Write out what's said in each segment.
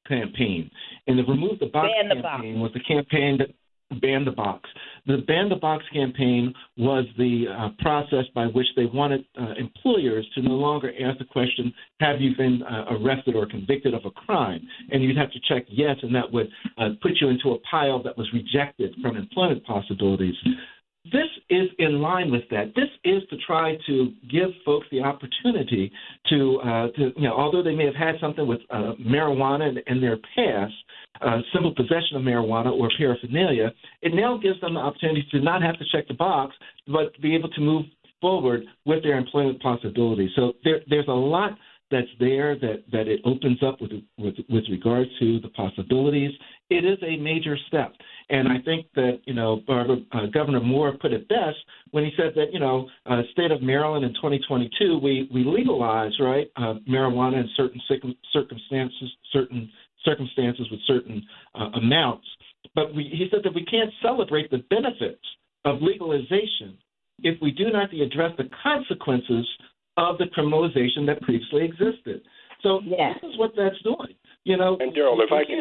campaign. And the Remove the Box campaign was the campaign that banned the box. The Ban the Box campaign was the process by which they wanted employers to no longer ask the question, have you been arrested or convicted of a crime? And you'd have to check yes, and that would put you into a pile that was rejected from employment possibilities. This is in line with that. This is to try to give folks the opportunity to although they may have had something with marijuana in their past, simple possession of marijuana or paraphernalia, it now gives them the opportunity to not have to check the box, but be able to move forward with their employment possibilities. So there's a lot that's there that it opens up with regard to the possibilities. It is a major step. And I think that, Governor Moore put it best when he said that, state of Maryland in 2022, we legalized, right, marijuana in certain circumstances with certain amounts. But he said that we can't celebrate the benefits of legalization if we do not address the consequences of the criminalization that previously existed. So This is what that's doing. And Daryl, if I can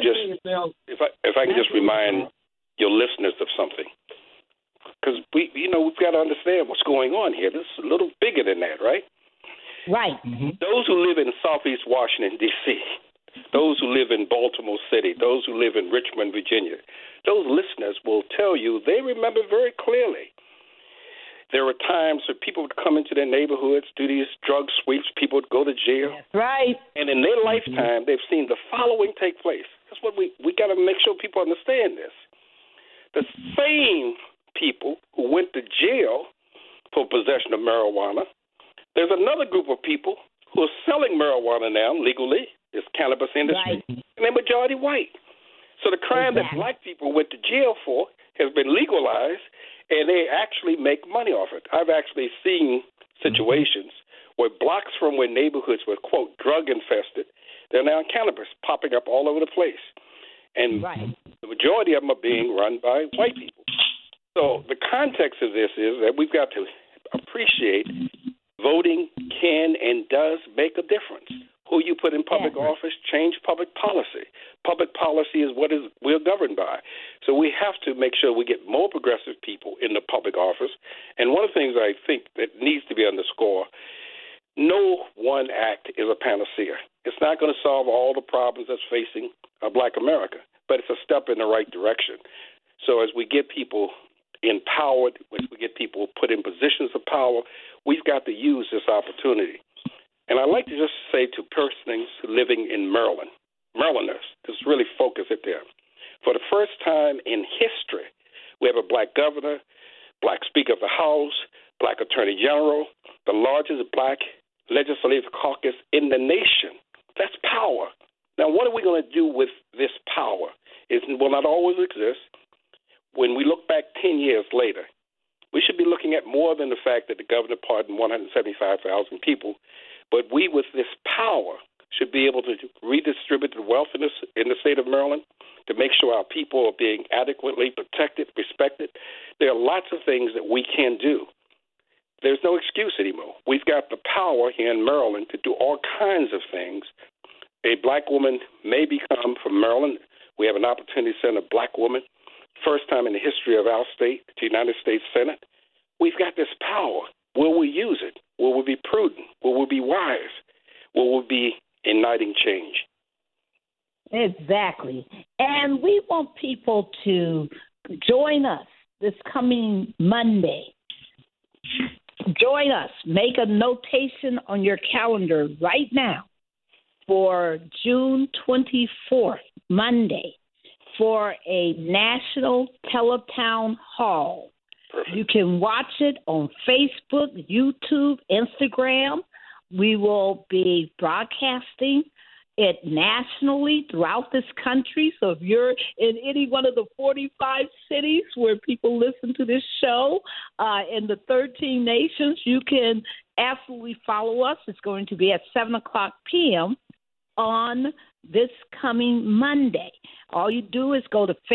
just remind your listeners of something, because we've got to understand what's going on here. This is a little bigger than that, right? Right. Mm-hmm. Those who live in Southeast Washington, D.C., those who live in Baltimore City, those who live in Richmond, Virginia, those listeners will tell you they remember very clearly. There were times where people would come into their neighborhoods, do these drug sweeps, people would go to jail. That's right. And in their lifetime, they've seen the following take place. That's what we got to make sure people understand this. The same people who went to jail for possession of marijuana, there's another group of people who are selling marijuana now legally, this cannabis industry, and they're majority white. So the crime that black people went to jail for has been legalized, and they actually make money off it. I've actually seen situations where blocks from where neighborhoods were, quote, drug-infested, they're now cannabis popping up all over the place. And the majority of them are being run by white people. So the context of this is that we've got to appreciate voting can and does make a difference. Who you put in public office change public policy. Public policy is what we're governed by. So we have to make sure we get more progressive people in the public office. And one of the things I think that needs to be underscored, no one act is a panacea. It's not going to solve all the problems that's facing black America, but it's a step in the right direction. So as we get people empowered, as we get people put in positions of power, we've got to use this opportunity. And I'd like to just say to persons living in Maryland, Marylanders, just really focus it there. For the first time in history, we have a black governor, black Speaker of the House, black Attorney General, the largest black legislative caucus in the nation. That's power. Now, what are we going to do with this power? It will not always exist. When we look back 10 years later, we should be looking at more than the fact that the governor pardoned 175,000 people, but we, with this power, should be able to redistribute the wealth in the state of Maryland to make sure our people are being adequately protected, respected. There are lots of things that we can do. There's no excuse anymore. We've got the power here in Maryland to do all kinds of things. A black woman may become from Maryland. We have an opportunity to send a black woman, first time in the history of our state, to the United States Senate. We've got this power. Will we use it? Will we be prudent? Will we be wise? Will we be igniting change? Exactly. And we want people to join us this coming Monday. Join us. Make a notation on your calendar right now for June 24th, Monday, for a national teletown hall. Perfect. You can watch it on Facebook, YouTube, Instagram. We will be broadcasting it nationally throughout this country. So if you're in any one of the 45 cities where people listen to this show, in the 13 nations, you can absolutely follow us. It's going to be at 7 o'clock p.m. on this coming Monday. All you do is go to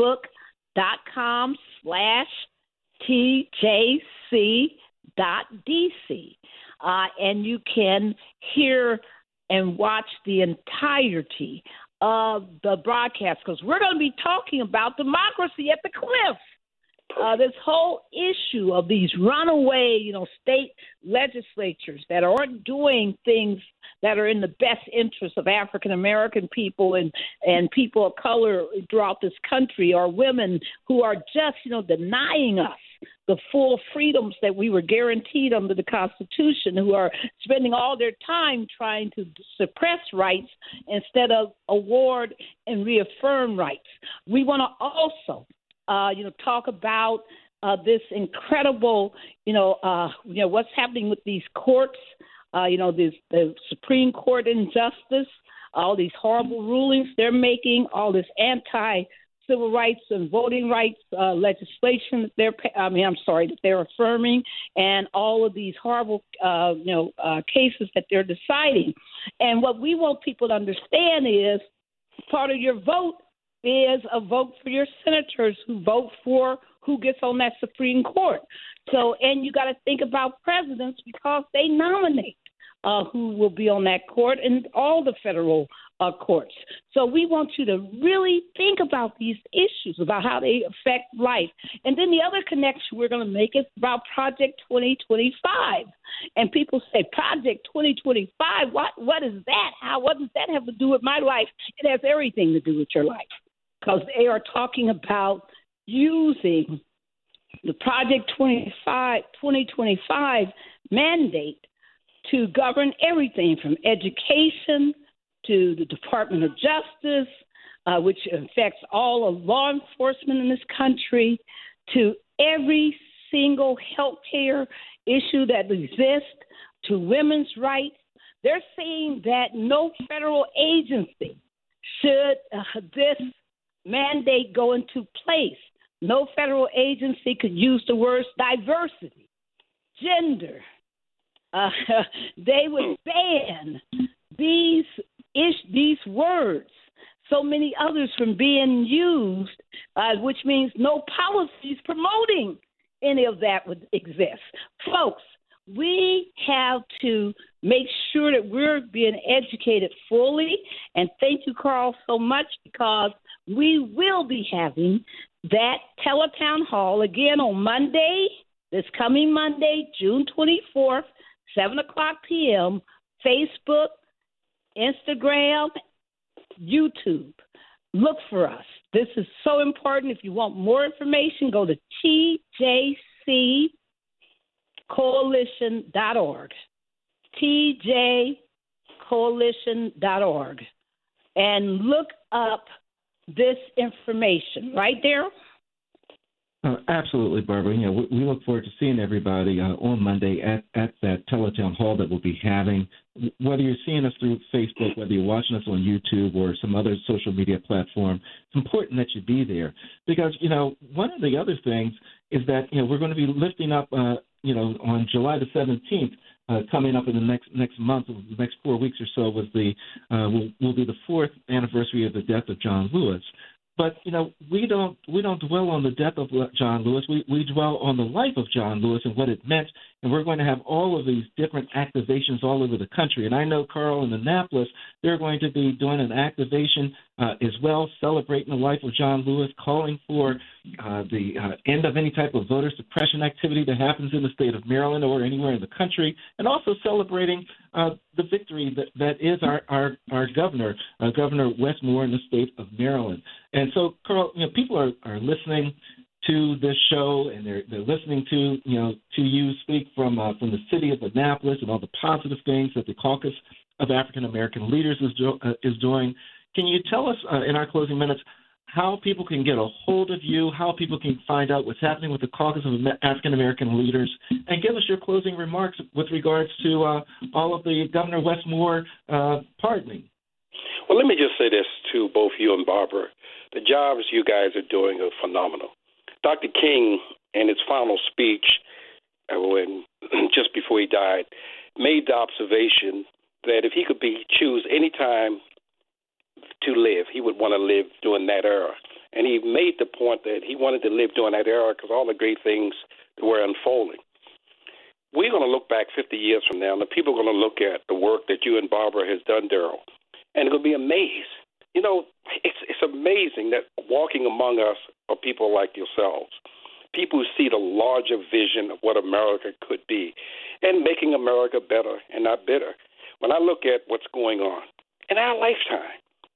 facebook.com/TJC.DC, and you can hear and watch the entirety of the broadcast, because we're going to be talking about democracy at the cliff. This whole issue of these runaway, state legislatures that aren't doing things that are in the best interest of African American people and people of color throughout this country, or women who are just, denying us the full freedoms that we were guaranteed under the Constitution, who are spending all their time trying to suppress rights instead of award and reaffirm rights. We want to also talk about this incredible, what's happening with these courts, the Supreme Court injustice, all these horrible rulings they're making, all this anti-civil rights and voting rights legislation that they're affirming, and all of these horrible, cases that they're deciding. And what we want people to understand is part of your vote is a vote for your senators who vote for who gets on that Supreme Court. So, and you got to think about presidents because they nominate who will be on that court and all the federal courts. So we want you to really think about these issues, about how they affect life. And then the other connection we're going to make is about Project 2025. And people say, Project 2025, what is that? What does that have to do with my life? It has everything to do with your life, because they are talking about using the Project 2025 mandate to govern everything from education to the Department of Justice, which affects all of law enforcement in this country, to every single health care issue that exists, to women's rights. They're saying that no federal agency should this mandate go into place. No federal agency could use the words diversity, gender. They would ban these words, so many others, from being used, which means no policies promoting any of that would exist. Folks, we have to make sure that we're being educated fully. And thank you, Carl, so much, because we will be having that teletown hall again on Monday, this coming Monday, June 24th, 7 o'clock p.m., Facebook, Instagram, YouTube. Look for us. This is so important. If you want more information, go to tjccoalition.org. tjcoalition.org. And look up this information. Right there? Absolutely, Barbara. We look forward to seeing everybody on Monday at that teletown hall that we'll be having. Whether you're seeing us through Facebook, whether you're watching us on YouTube or some other social media platform, it's important that you be there, because one of the other things is that we're going to be lifting up on July the 17th. Coming up in the next month, the next 4 weeks or so, will be the 4th anniversary of the death of John Lewis. But we don't dwell on the death of John Lewis. We dwell on the life of John Lewis and what it meant. And we're going to have all of these different activations all over the country. And I know, Carl, in Annapolis, they're going to be doing an activation as well, celebrating the life of John Lewis, calling for the end of any type of voter suppression activity that happens in the state of Maryland or anywhere in the country, and also celebrating the victory that is our governor, Governor Wes Moore, in the state of Maryland. And so, Carl, people are listening to this show, and they're listening to you speak from the city of Annapolis and all the positive things that the Caucus of African American Leaders is doing. Can you tell us in our closing minutes how people can get a hold of you, how people can find out what's happening with the Caucus of African American Leaders, and give us your closing remarks with regards to all of the Governor Wes Moore pardoning? Well, let me just say this to both you and Barbara. The jobs you guys are doing are phenomenal. Dr. King, in his final speech, just before he died, made the observation that if he could choose any time to live, he would want to live during that era. And he made the point that he wanted to live during that era because all the great things that were unfolding. We're going to look back 50 years from now, and the people are going to look at the work that you and Barbara has done, Daryl, and they're going to be amazed It's amazing that walking among us are people like yourselves, people who see the larger vision of what America could be and making America better and not bitter. When I look at what's going on in our lifetime,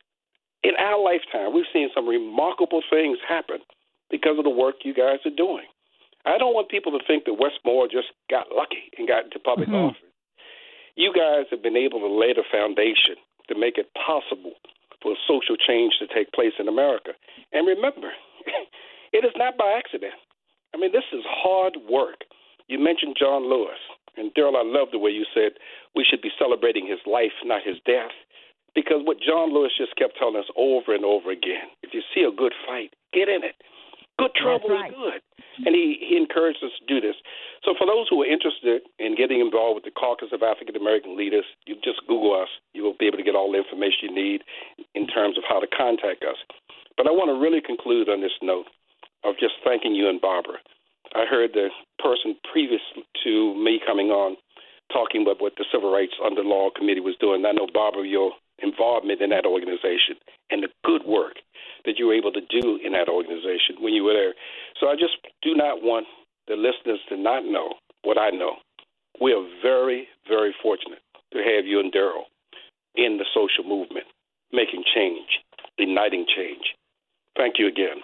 we've seen some remarkable things happen because of the work you guys are doing. I don't want people to think that Wes Moore just got lucky and got into public office. You guys have been able to lay the foundation to make it possible for social change to take place in America. And remember, it is not by accident. I mean, this is hard work. You mentioned John Lewis. And, Daryl, I love the way you said we should be celebrating his life, not his death. Because what John Lewis just kept telling us over and over again, if you see a good fight, get in it. Good trouble is good. And he encouraged us to do this. So for those who are interested in getting involved with the Caucus of African American Leaders, you just Google us. You will be able to get all the information you need in terms of how to contact us. But I want to really conclude on this note of just thanking you and Barbara. I heard the person previous to me coming on talking about what the Civil Rights Under Law Committee was doing. I know, Barbara, your involvement in that organization and the good work that you were able to do in that organization when you were there. So I just do not want the listeners to not know what I know. We are very, very fortunate to have you and Daryl in the social movement, making change, igniting change. Thank you again.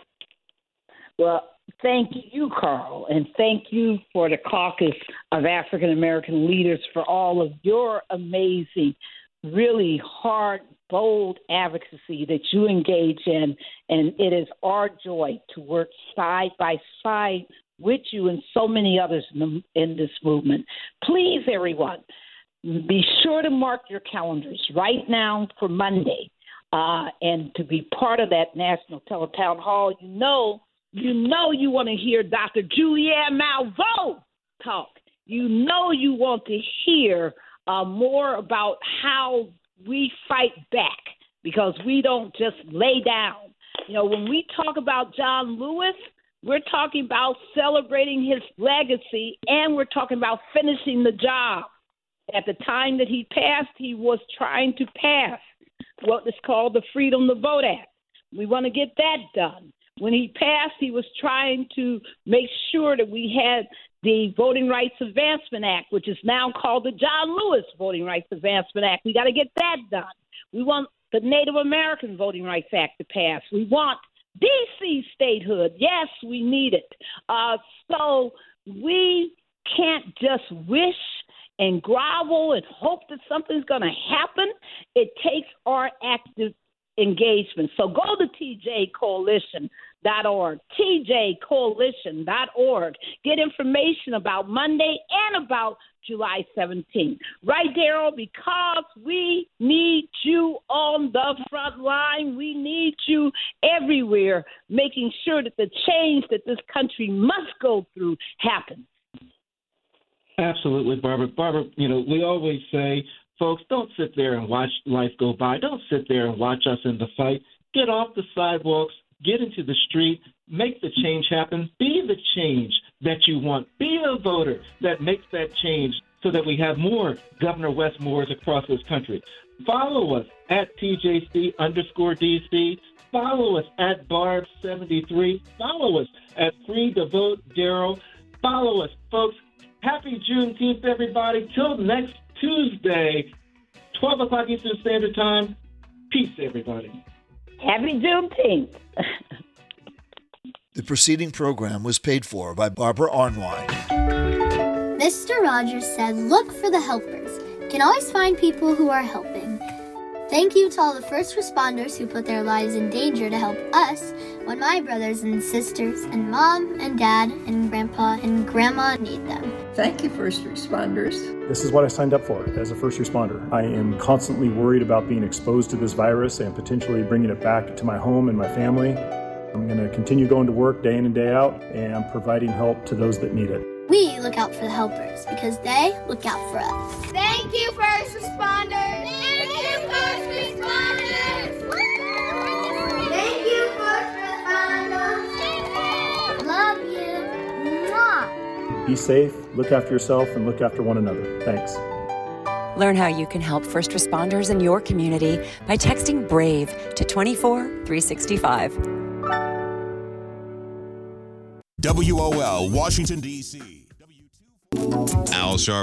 Well, thank you, Carl, and thank you for the Caucus of African American Leaders for all of your amazing, really hard, bold advocacy that you engage in. And it is our joy to work side by side with you and so many others in this movement. Please, everyone, be sure to mark your calendars right now for Monday and to be part of that National Teletown Hall. You know you want to hear Dr. Julianne Malveaux talk. You know you want to hear more about how we fight back, because we don't just lay down. When we talk about John Lewis, we're talking about celebrating his legacy, and we're talking about finishing the job. At the time that he passed, he was trying to pass what is called the Freedom to Vote Act. We want to get that done. When he passed, he was trying to make sure that we had the Voting Rights Advancement Act, which is now called the John Lewis Voting Rights Advancement Act. We got to get that done. We want the Native American Voting Rights Act to pass. We want D.C. statehood. Yes, we need it. So we can't just wish and grovel and hope that something's going to happen. It takes our active engagement. So go to tjcoalition.org, tjcoalition.org. Get information about Monday and about July 17th. Right, Daryl? Because we need you on the front line. We need you everywhere, making sure that the change that this country must go through happens. Absolutely, Barbara. Barbara, we always say, folks, don't sit there and watch life go by. Don't sit there and watch us in the fight. Get off the sidewalks, get into the street, make the change happen. Be the change that you want. Be the voter that makes that change so that we have more Governor Wes Moores across this country. Follow us at TJC_DC. Follow us at Barb73. Follow us at Free to Vote Daryl. Follow us, folks. Happy Juneteenth, everybody. Till next Tuesday, 12 o'clock Eastern Standard Time. Peace, everybody. Happy Juneteenth. The preceding program was paid for by Barbara Arnwine. Mr. Rogers said, "Look for the helpers. You can always find people who are helping." Thank you to all the first responders who put their lives in danger to help us when my brothers and sisters and mom and dad and grandpa and grandma need them. Thank you, first responders. This is what I signed up for as a first responder. I am constantly worried about being exposed to this virus and potentially bringing it back to my home and my family. I'm going to continue going to work day in and day out and providing help to those that need it. We look out for the helpers because they look out for us. Thank you, first responders. Thank you, first responders. Thank you, first responders. Love you. Mwah. Be safe, look after yourself, and look after one another. Thanks. Learn how you can help first responders in your community by texting BRAVE to 24365. WOL, Washington, D.C. Al Sharpton.